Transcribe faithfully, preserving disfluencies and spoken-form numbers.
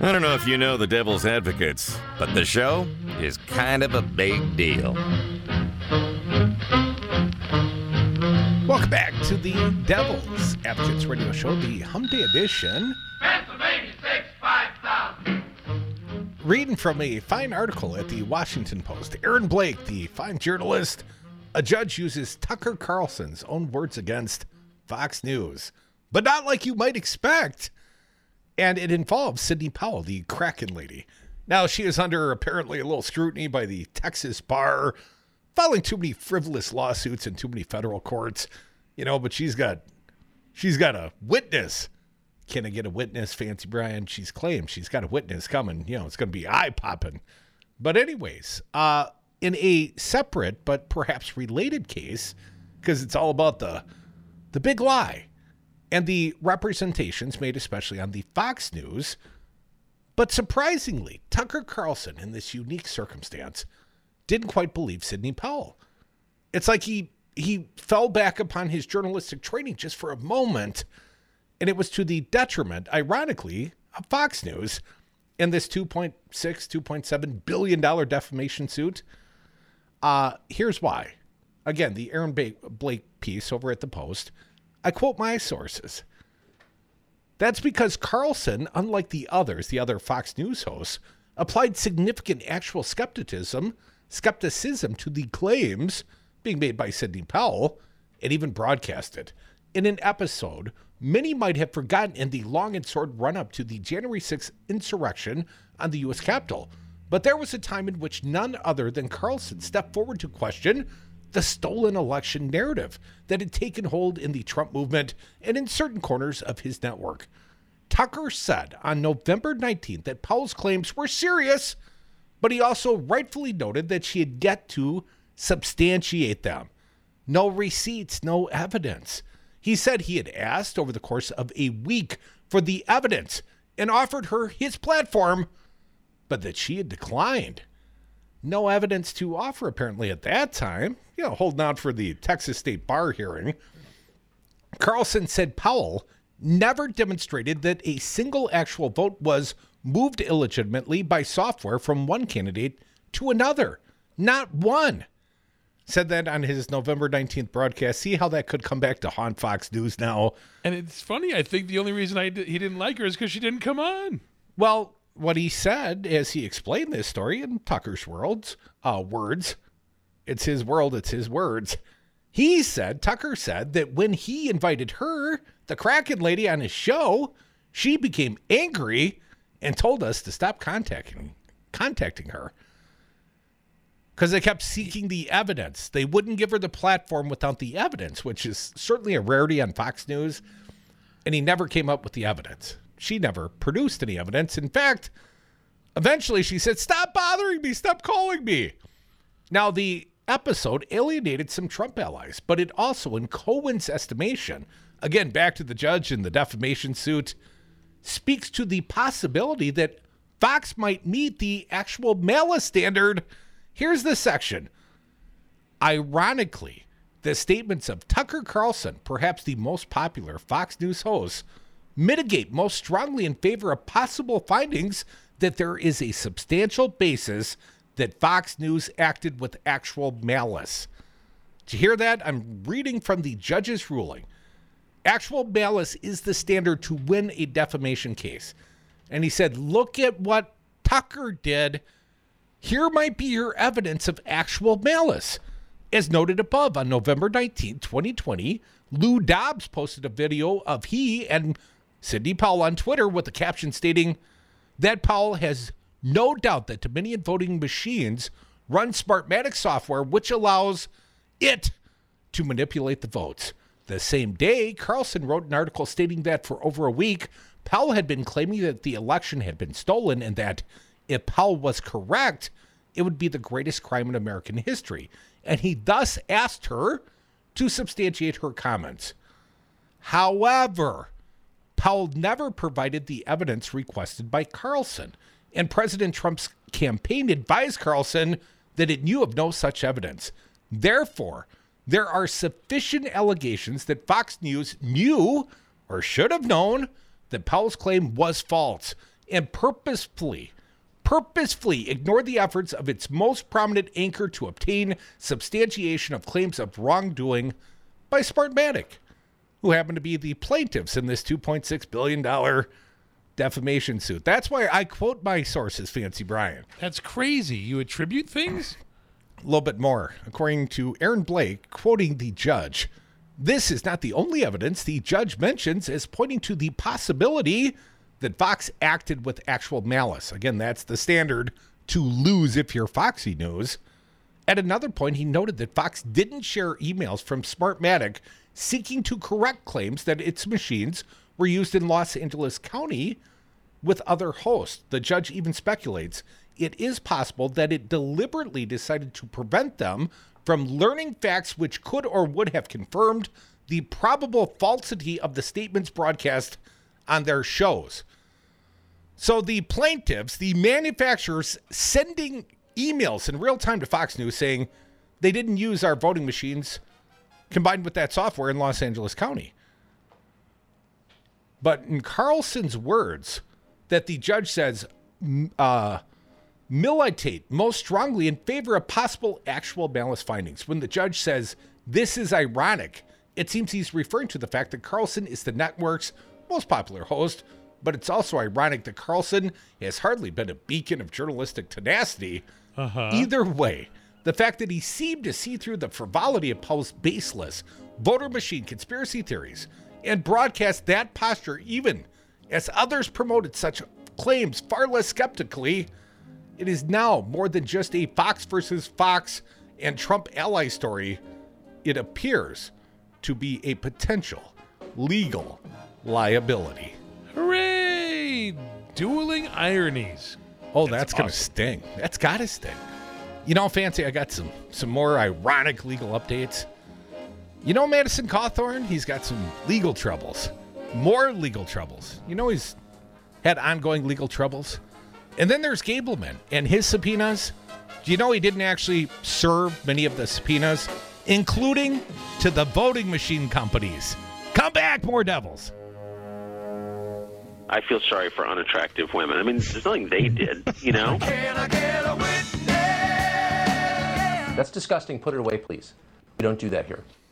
I don't know if you know the Devil's Advocates, but the show is kind of a big deal. Welcome back to the Devil's Advocates radio show, the Hump Day edition. Pennsylvania six five thousand. Reading from a fine article at the Washington Post, Aaron Blake, the fine journalist, a judge uses Tucker Carlson's own words against Fox News, but not like you might expect. And it involves Sidney Powell, the Kraken lady. Now, she is under apparently a little scrutiny by the Texas bar, filing too many frivolous lawsuits in too many federal courts, you know, but she's got, she's got a witness. Can I get a witness, Fancy Brian? She's claimed she's got a witness coming. You know, it's going to be eye-popping. But anyways, uh, in a separate but perhaps related case, because it's all about the the big lie and the representations made especially on the Fox News, but surprisingly, Tucker Carlson, in this unique circumstance, didn't quite believe Sidney Powell. It's like he he fell back upon his journalistic training just for a moment, and it was to the detriment, ironically, of Fox News in this two point six, two point seven billion dollars defamation suit. Uh, here's why. Again, the Aaron Blake piece over at the Post, I quote my sources. That's because Carlson, unlike the others, the other Fox News hosts, applied significant actual skepticism, skepticism to the claims being made by Sidney Powell, and even broadcast it in an episode many might have forgotten in the long and sordid run-up to the January sixth insurrection on the U S Capitol. But there was a time in which none other than Carlson stepped forward to question the stolen election narrative that had taken hold in the Trump movement and in certain corners of his network. Tucker said on November nineteenth that Powell's claims were serious, but he also rightfully noted that she had yet to substantiate them. No receipts, no evidence. He said he had asked over the course of a week for the evidence and offered her his platform, but that she had declined. No evidence to offer, apparently, at that time, you know, holding out for the Texas State Bar hearing. Carlson said Powell never demonstrated that a single actual vote was moved illegitimately by software from one candidate to another. Not one. Said that on his November nineteenth broadcast. See how that could come back to haunt Fox News now. And it's funny, I think the only reason I did, he didn't like her is because she didn't come on. Well, what he said as he explained this story in Tucker's words, uh, words, it's his world, it's his words. He said, Tucker said that when he invited her, the Kraken lady, on his show, she became angry and told us to stop contacting, contacting her. Because they kept seeking the evidence. They wouldn't give her the platform without the evidence, which is certainly a rarity on Fox News. And he never came up with the evidence. She never produced any evidence. In fact, eventually she said, stop bothering me, stop calling me. Now, the episode alienated some Trump allies, but it also, in Cohen's estimation, again, back to the judge in the defamation suit, speaks to the possibility that Fox might meet the actual malice standard. Here's the section. Ironically, the statements of Tucker Carlson, perhaps the most popular Fox News host, mitigate most strongly in favor of possible findings that there is a substantial basis that Fox News acted with actual malice. Did you hear that? I'm reading from the judge's ruling. Actual malice is the standard to win a defamation case. And he said, look at what Tucker did. Here might be your evidence of actual malice. As noted above, on November nineteenth, twenty twenty, Lou Dobbs posted a video of he and Sidney Powell on Twitter with the caption stating that Powell has no doubt that Dominion voting machines run Smartmatic software, which allows it to manipulate the votes. The same day, Carlson wrote an article stating that for over a week, Powell had been claiming that the election had been stolen and that if Powell was correct, it would be the greatest crime in American history. And he thus asked her to substantiate her comments. However, Powell never provided the evidence requested by Carlson, and President Trump's campaign advised Carlson that it knew of no such evidence. Therefore, there are sufficient allegations that Fox News knew or should have known that Powell's claim was false, and purposefully, purposefully ignored the efforts of its most prominent anchor to obtain substantiation of claims of wrongdoing by Smartmatic, who happen to be the plaintiffs in this two point six billion dollars defamation suit. That's why I quote my sources, Fancy Brian. That's crazy. You attribute things? A little bit more. According to Aaron Blake, quoting the judge, this is not the only evidence the judge mentions as pointing to the possibility that Fox acted with actual malice. Again, that's the standard to lose if you're Foxy News. At another point, he noted that Fox didn't share emails from Smartmatic seeking to correct claims that its machines were used in Los Angeles County with other hosts. The judge even speculates it is possible that it deliberately decided to prevent them from learning facts which could or would have confirmed the probable falsity of the statements broadcast on their shows. So the plaintiffs, the manufacturers, sending emails in real time to Fox News saying they didn't use our voting machines combined with that software in Los Angeles County. But in Carlson's words, that the judge says, uh, militate most strongly in favor of possible actual malice findings. When the judge says, this is ironic, it seems he's referring to the fact that Carlson is the network's most popular host, but it's also ironic that Carlson has hardly been a beacon of journalistic tenacity. Uh-huh. Either way, the fact that he seemed to see through the frivolity of Powell's baseless voter machine conspiracy theories and broadcast that posture even as others promoted such claims far less skeptically, it is now more than just a Fox versus Fox and Trump ally story. It appears to be a potential legal liability. Hooray! Dueling ironies. Oh, that's, that's going to awesome. sting. That's got to sting. You know, Fancy, I got some, some more ironic legal updates. You know Madison Cawthorn? He's got some legal troubles. More legal troubles. You know he's had ongoing legal troubles. And then there's Gableman and his subpoenas. Do you know he didn't actually serve many of the subpoenas, including to the voting machine companies? Come back, more devils. I feel sorry for unattractive women. I mean, there's nothing they did, you know? Can I get a witness? That's disgusting. Put it away, please. We don't do that here.